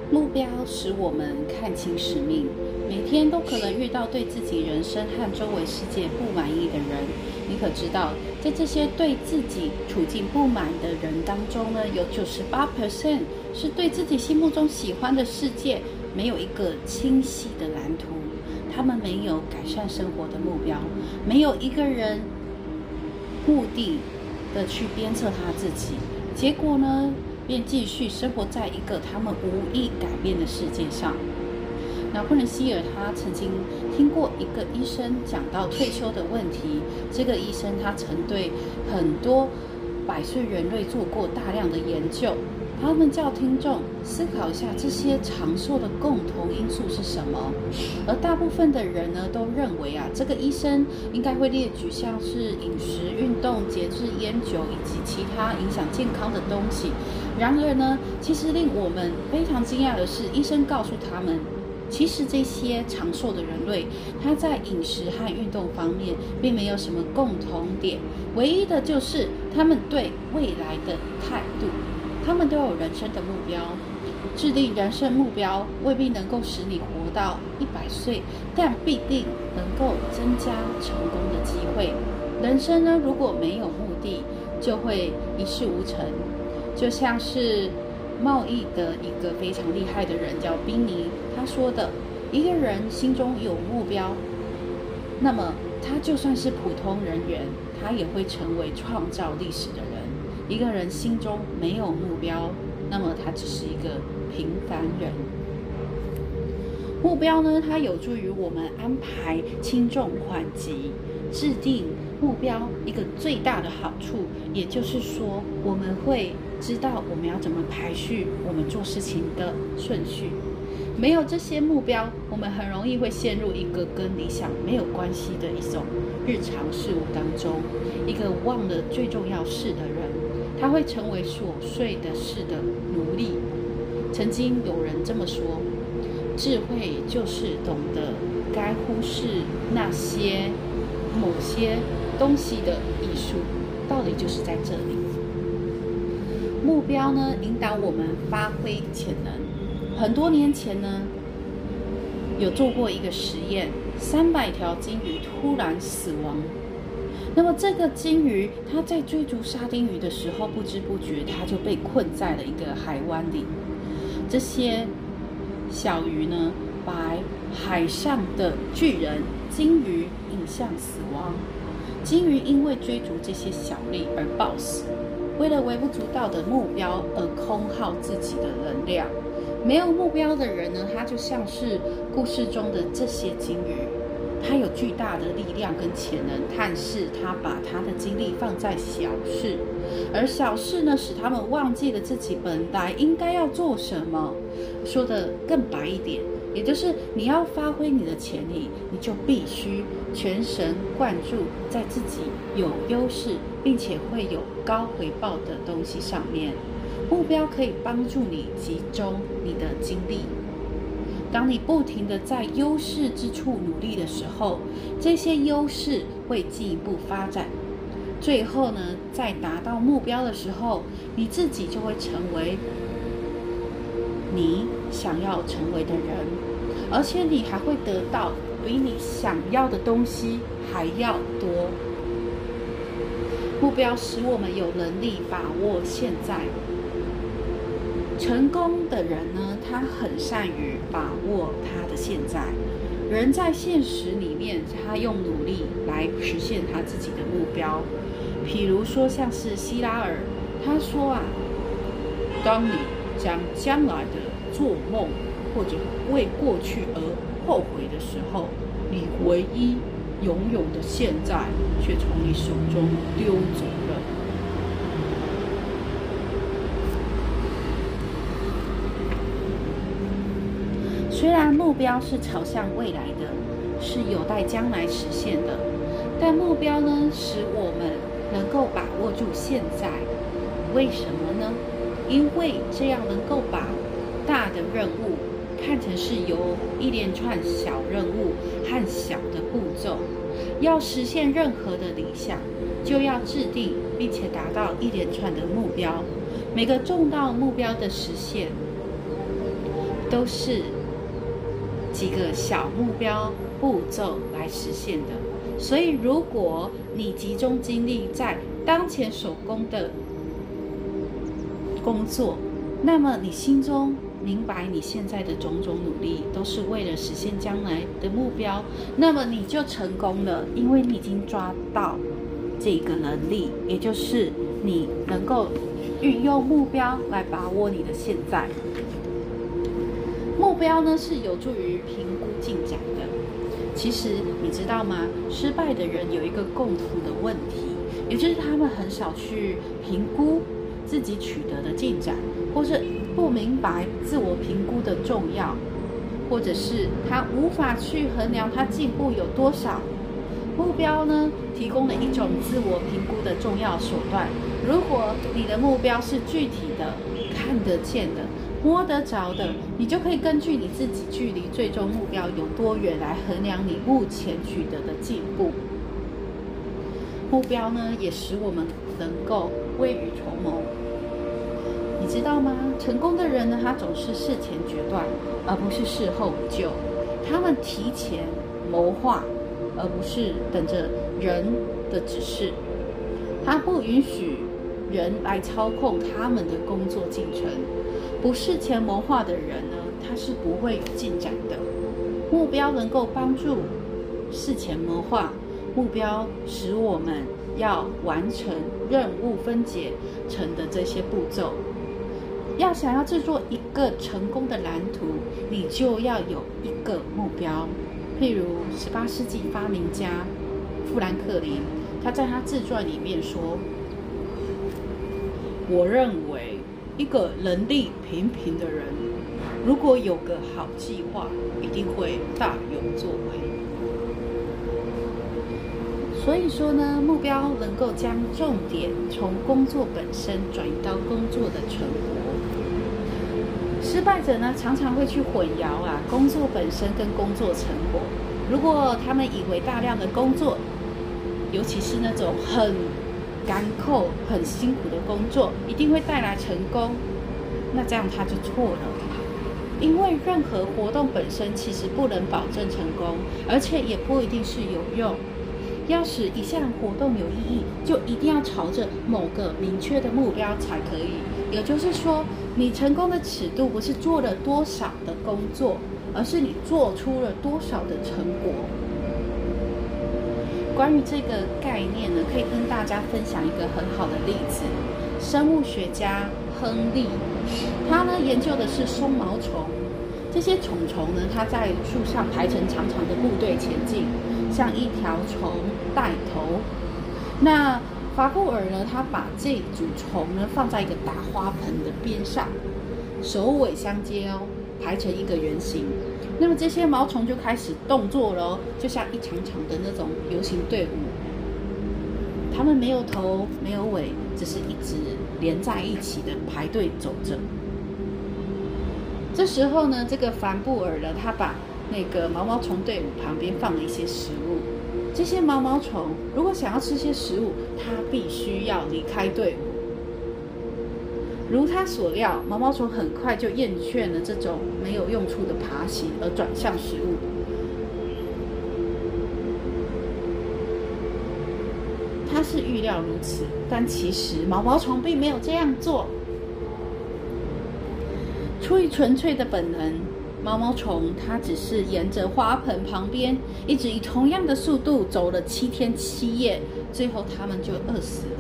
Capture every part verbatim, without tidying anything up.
目标使我们看清使命，每天都可能遇到对自己人生和周围世界不满意的人。你可知道，在这些对自己处境不满的人当中呢，有 百分之九十八 是对自己心目中喜欢的世界没有一个清晰的蓝图，他们没有改善生活的目标，没有一个人目的的去鞭策他自己，结果呢，便继续生活在一个他们无意改变的世界上。拿破仑希尔他曾经听过一个医生讲到退休的问题，这个医生他曾对很多百岁人类做过大量的研究，他们叫听众思考一下这些长寿的共同因素是什么。而大部分的人呢都认为啊，这个医生应该会列举像是饮食、运动、节制、烟酒以及其他影响健康的东西。然而呢，其实令我们非常惊讶的是，医生告诉他们，其实这些长寿的人类，他在饮食和运动方面并没有什么共同点，唯一的就是他们对未来的态度。他们都有人生的目标，制定人生目标未必能够使你活到一百岁，但必定能够增加成功的机会。人生呢，如果没有目的，就会一事无成。就像是贸易的一个非常厉害的人叫宾尼，他说的，一个人心中有目标，那么他就算是普通人员，他也会成为创造历史的人。一个人心中没有目标，那么他只是一个平凡人。目标呢，它有助于我们安排轻重缓急。制定目标一个最大的好处，也就是说，我们会知道我们要怎么排序我们做事情的顺序。没有这些目标，我们很容易会陷入一个跟理想没有关系的一种日常事物当中，一个忘了最重要事的人，他会成为琐碎的事的奴隶。曾经有人这么说，智慧就是懂得该忽视那些某些东西的艺术，道理就是在这里。目标呢，引导我们发挥潜能。很多年前呢，有做过一个实验，三百条金鱼突然死亡。那么这个金鱼，它在追逐沙丁鱼的时候，不知不觉它就被困在了一个海湾里。这些小鱼呢，把海上的巨人金鱼引向死亡。金鱼因为追逐这些小粒而暴死，为了微不足道的目标而空耗自己的能量。没有目标的人呢，他就像是故事中的这些金鱼，他有巨大的力量跟潜能，但是他把他的精力放在小事，而小事呢，使他们忘记了自己本来应该要做什么。说得更白一点，也就是你要发挥你的潜力，你就必须全神贯注在自己有优势并且会有高回报的东西上面。目标可以帮助你集中你的精力。当你不停地在优势之处努力的时候，这些优势会进一步发展。最后呢，在达到目标的时候，你自己就会成为你想要成为的人，而且你还会得到比你想要的东西还要多。目标使我们有能力把握现在。成功的人呢，他很善于把握他的现在。人在现实里面，他用努力来实现他自己的目标。譬如说，像是希拉尔，他说啊，当你将将来的做梦或者为过去而后悔的时候，你唯一拥有的现在却从你手中溜走了。虽然目标是朝向未来的，是有待将来实现的，但目标呢，使我们能够把握住现在。为什么呢？因为这样能够把大的任务看成是由一连串小任务和小的步骤。要实现任何的理想，就要制定并且达到一连串的目标。每个重大目标的实现都是几个小目标步骤来实现的。所以如果你集中精力在当前手工的工作，那么你心中明白你现在的种种努力都是为了实现将来的目标，那么你就成功了，因为你已经抓到这个能力，也就是你能够运用目标来把握你的现在。目标呢是有助于评估进展的。其实你知道吗？失败的人有一个共同的问题，也就是他们很少去评估自己取得的进展，或是不明白自我评估的重要，或者是他无法去衡量他进步有多少。目标呢，提供了一种自我评估的重要手段。如果你的目标是具体的、看得见的、摸得着的，你就可以根据你自己距离最终目标有多远来衡量你目前取得的进步。目标呢，也使我们能够未雨绸缪。你知道吗？成功的人呢，他总是事前决断，而不是事后补救。他们提前谋划，而不是等着人的指示。他不允许人来操控他们的工作进程。不事前谋划的人呢，他是不会有进展的。目标能够帮助事前谋划，目标使我们要完成任务分解成的这些步骤。要想要制作一个成功的蓝图，你就要有一个目标。譬如十八世纪发明家富兰克林，他在他自传里面说：“我认为一个能力平平的人，如果有个好计划，一定会大有作为。”所以说呢，目标能够将重点从工作本身转移到工作的成果。失败者呢，常常会去混淆啊工作本身跟工作成果。如果他们以为大量的工作，尤其是那种很干扣、很辛苦的工作，一定会带来成功，那这样他就错了。因为任何活动本身其实不能保证成功，而且也不一定是有用。要使一项活动有意义，就一定要朝着某个明确的目标才可以。也就是说，你成功的尺度不是做了多少的工作，而是你做出了多少的成果。关于这个概念呢，可以跟大家分享一个很好的例子。生物学家亨利，他呢研究的是松毛虫。这些虫虫呢，它在树上排成长长的部队前进，像一条虫带头。那法布尔呢，他把这组虫呢放在一个大花盆的边上，首尾相接哦，排成一个圆形。那么这些毛虫就开始动作了哦，就像一长长的那种游行队伍。它们没有头，没有尾，只是一直连在一起的排队走着。这时候呢，这个凡布尔呢，他把那个毛毛虫队伍旁边放了一些食物。这些毛毛虫如果想要吃些食物，它必须要离开队伍。如他所料，毛毛虫很快就厌倦了这种没有用处的爬行，而转向食物。他是预料如此，但其实毛毛虫并没有这样做。出于纯粹的本能，毛毛虫它只是沿着花盆旁边，一直以同样的速度走了七天七夜，最后它们就饿死了。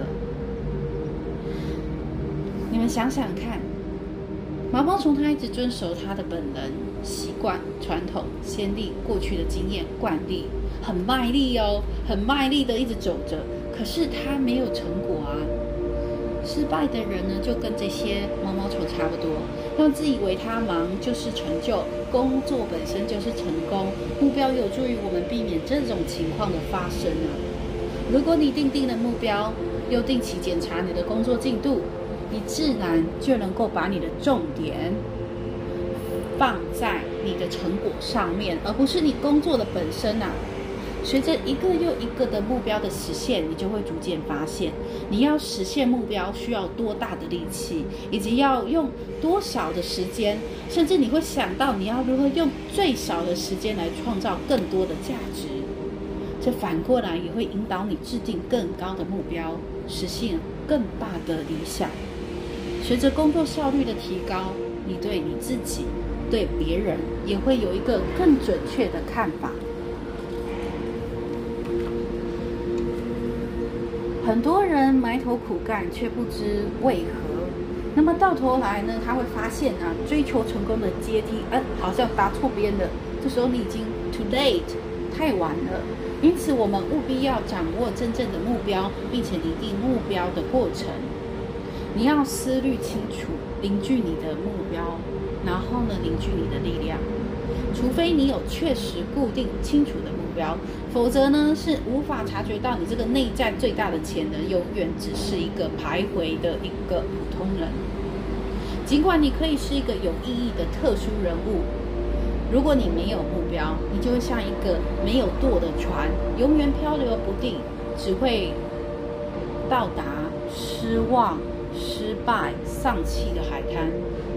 你们想想看，毛毛虫它一直遵守它的本能、习惯、传统、先例、过去的经验、惯例，很卖力哦，很卖力的一直走着，可是它没有成果啊。失败的人呢，就跟这些毛毛虫差不多，他们自以为他忙就是成就，工作本身就是成功，目标有助于我们避免这种情况的发生啊。如果你定定了目标，又定期检查你的工作进度，你自然就能够把你的重点放在你的成果上面，而不是你工作的本身啊。 随着一个又一个的目标的实现，你就会逐渐发现，你要实现目标需要多大的力气，以及要用多少的时间，甚至你会想到你要如何用最少的时间来创造更多的价值。这反过来也会引导你制定更高的目标，实现更大的理想。随着工作效率的提高，你对你自己、对别人也会有一个更准确的看法。很多人埋头苦干，却不知为何。那么到头来呢，他会发现啊，追求成功的阶梯，呃，好像搭错边了。这时候你已经 too late， 太晚了。因此，我们务必要掌握真正的目标，并且拟定目标的过程。你要思虑清楚，凝聚你的目标，然后呢，凝聚你的力量。除非你有确实固定清楚的目标，否则呢是无法察觉到你这个内在最大的潜能，永远只是一个徘徊的一个普通人。尽管你可以是一个有意义的特殊人物，如果你没有目标，你就会像一个没有舵的船，永远漂流不定，只会到达失望、失败、丧气的海滩。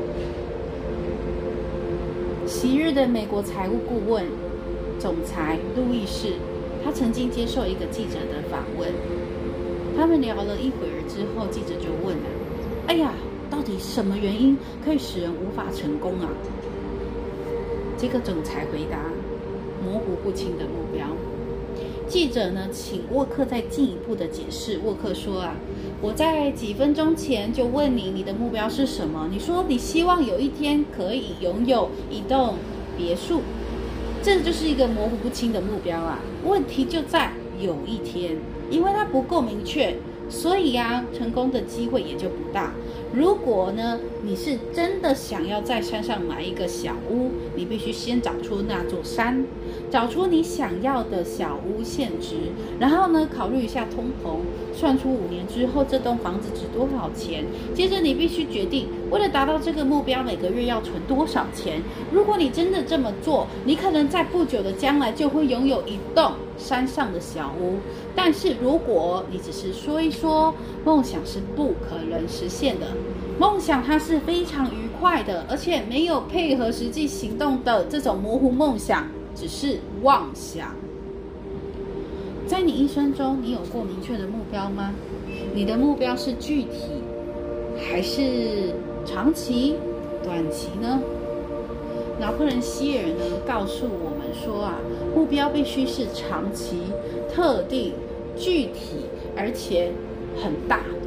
昔日的美国财务顾问总裁路易士，他曾经接受一个记者的访问。他们聊了一会儿之后，记者就问了：“哎呀，到底什么原因可以使人无法成功啊？”这个总裁回答：“模糊不清的目标。”记者呢，请沃克再进一步的解释。沃克说啊，我在几分钟前就问你，你的目标是什么？你说你希望有一天可以拥有一栋别墅，这就是一个模糊不清的目标啊。问题就在有一天，因为它不够明确，所以啊，成功的机会也就不大。如果呢，你是真的想要在山上买一个小屋，你必须先找出那座山，找出你想要的小屋现值，然后呢，考虑一下通膨，算出五年之后这栋房子值多少钱。接着你必须决定，为了达到这个目标，每个月要存多少钱。如果你真的这么做，你可能在不久的将来就会拥有一栋山上的小屋。但是如果你只是说一说，梦想是不可能实现的。梦想它是非常愉快的，而且没有配合实际行动的这种模糊梦想，只是妄想。在你一生中，你有过明确的目标吗？你的目标是具体还是长期、短期呢？拿破仑希尔呢告诉我们说啊，目标必须是长期、特定、具体，而且很大的。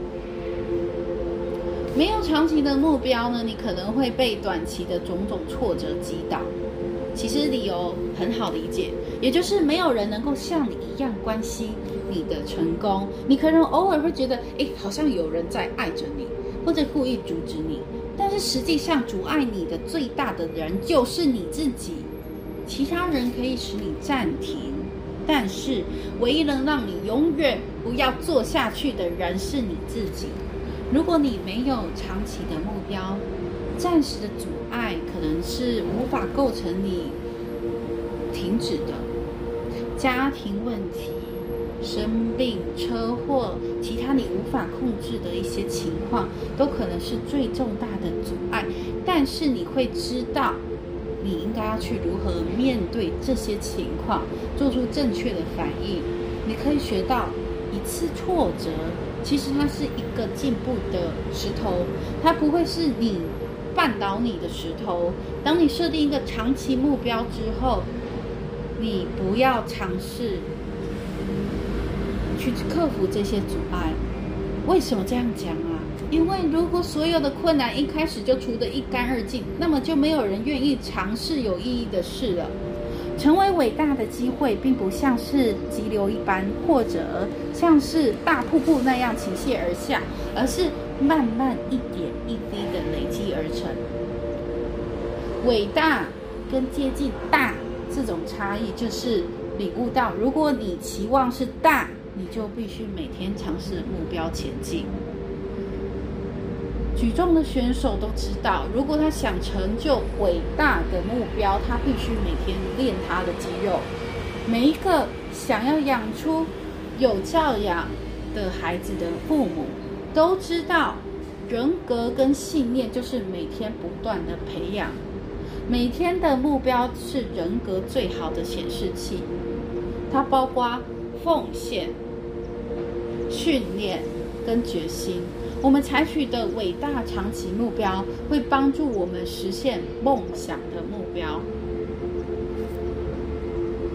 没有长期的目标呢，你可能会被短期的种种挫折击倒。其实理由很好理解，也就是没有人能够像你一样关心你的成功。你可能偶尔会觉得，哎，好像有人在爱着你，或者故意阻止你，但是实际上阻碍你的最大的人就是你自己。其他人可以使你暂停，但是唯一能让你永远不要做下去的人是你自己。如果你没有长期的目标，暂时的阻碍可能是无法构成你停止的。家庭问题、生病、车祸，其他你无法控制的一些情况，都可能是最重大的阻碍。但是你会知道，你应该要去如何面对这些情况，做出正确的反应。你可以学到一次挫折，其实它是一个进步的石头，它不会是你绊倒你的石头。当你设定一个长期目标之后，你不要尝试去克服这些阻碍。为什么这样讲啊？因为如果所有的困难一开始就除得一干二净，那么就没有人愿意尝试有意义的事了。成为伟大的机会并不像是急流一般，或者像是大瀑布那样倾泻而下，而是慢慢一点一滴的累积而成。伟大跟接近大这种差异，就是领悟到，如果你期望是大，你就必须每天尝试目标前进。举重的选手都知道，如果他想成就伟大的目标，他必须每天练他的肌肉。 每一个想要养出有教养的孩子的父母都知道，人格跟信念就是每天不断的培养，每天的目标是人格最好的显示器，它包括奉献、训练跟决心。我们采取的伟大长期目标会帮助我们实现梦想的目标。